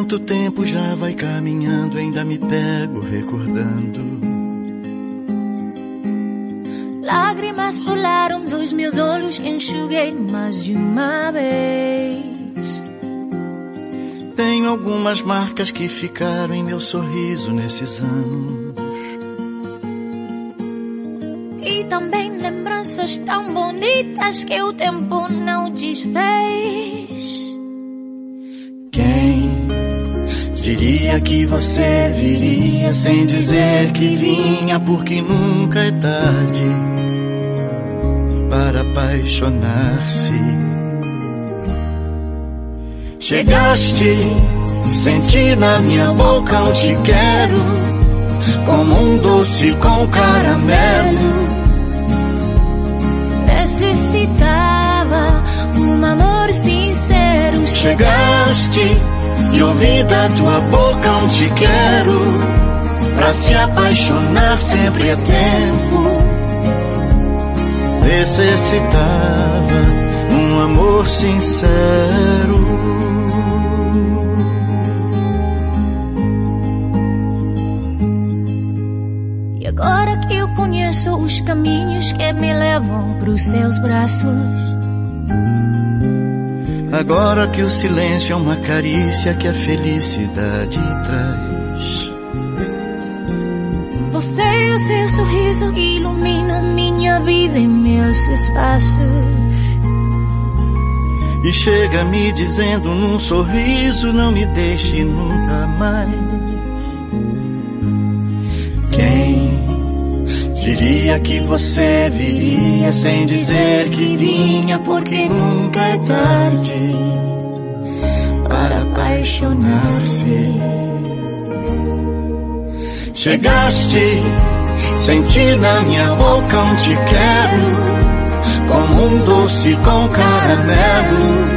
Quanto tempo já vai caminhando, ainda me pego recordando. Lágrimas rolaram dos meus olhos, enxuguei mais de uma vez. Tenho algumas marcas que ficaram em meu sorriso nesses anos. E também lembranças tão bonitas que o tempo não desfez. Quem diria que você viria sem dizer que vinha, porque nunca é tarde para apaixonar-se. Chegaste, senti na minha boca um te quero, como um doce com caramelo. Necessitava um amor sincero. Chegaste e ouvi da tua boca um te quero, pra se apaixonar sempre é tempo. Necessitava um amor sincero. E agora que eu conheço os caminhos que me levam pros seus braços, agora que o silêncio é uma carícia que a felicidade traz, você e o seu sorriso iluminam minha vida e meus espaços. E chega me dizendo num sorriso, não me deixe nunca mais. Quem diria que você viria sem dizer que vinha, porque nunca é tarde para apaixonar-se. Chegaste, senti na minha boca um te quero, como um doce com caramelo.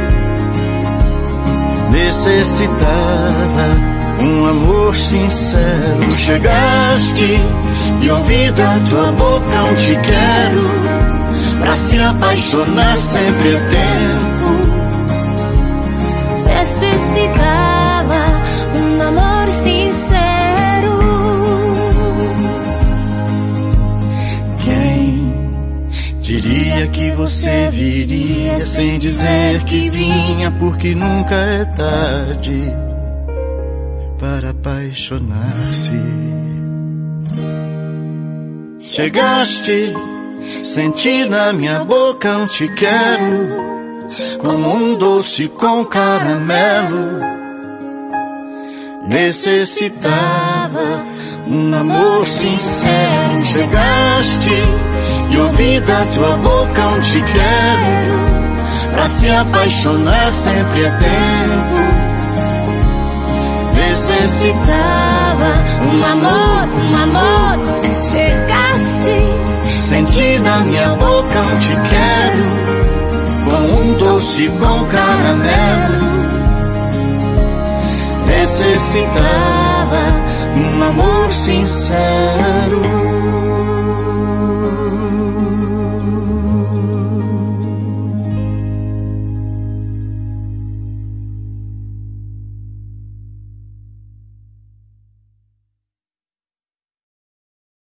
Necessitava um amor sincero. Chegaste e ouvi da tua boca um te quero, pra se apaixonar sempre é tempo. Necessitava um amor sincero. Quem diria que você viria sem dizer que vinha, porque nunca é tarde para apaixonar-se. Chegaste, senti na minha boca um te quero, como um doce com caramelo. Necessitava um amor sincero. Chegaste e ouvi da tua boca um te quero, pra se apaixonar sempre é tempo. Necessitava um amor, um amor. Chegaste, senti na minha boca um te quero, com um doce com caramelo. Necessitava um amor sincero.